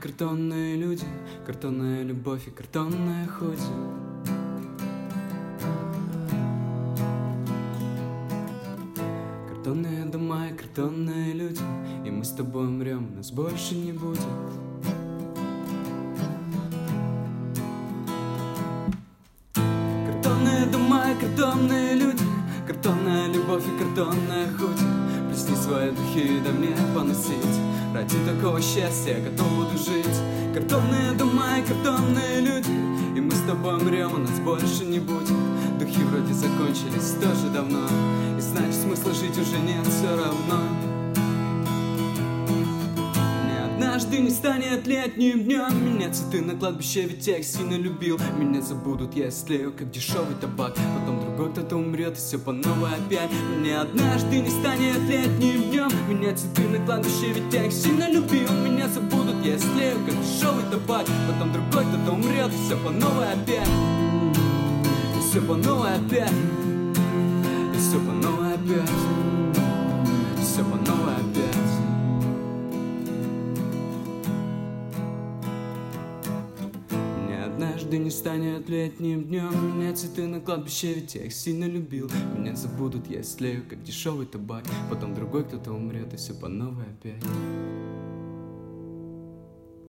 картонные люди, картонная любовь и картонная худи. Картонные дома и картонные люди, и мы с тобой умрем, нас больше не будет. Картонные дома и картонные люди, картонная любовь и картонная худи. Плесни свои духи, да мне поносить. Ради такого счастья я готов буду жить. Картонные дома и картонные люди, и мы с тобой умрем, а нас больше не будет. Духи вроде закончились тоже давно, и значит смысла жить уже нет все равно. Однажды не станет летним днем, меня цветы на кладбище, ведь я их сильно любил. Меня забудут, я истлею, как дешевый табак. Потом другой кто-то умрет, и все по новой опять. Мне однажды не станет летним днем, меня цветы на кладбище, ведь я их сильно любил. Меня забудут, я истлею, как дешевый табак. Потом другой кто-то умрет, и все по новой опять. И все по новой опять. И все по новой опять. И все по новой опять. Однажды не станет летним днем, меня цветы на кладбище, ведь я их сильно любил. Меня забудут, я истлею, как дешевый табак. Потом другой кто-то умрет, и все по новой опять.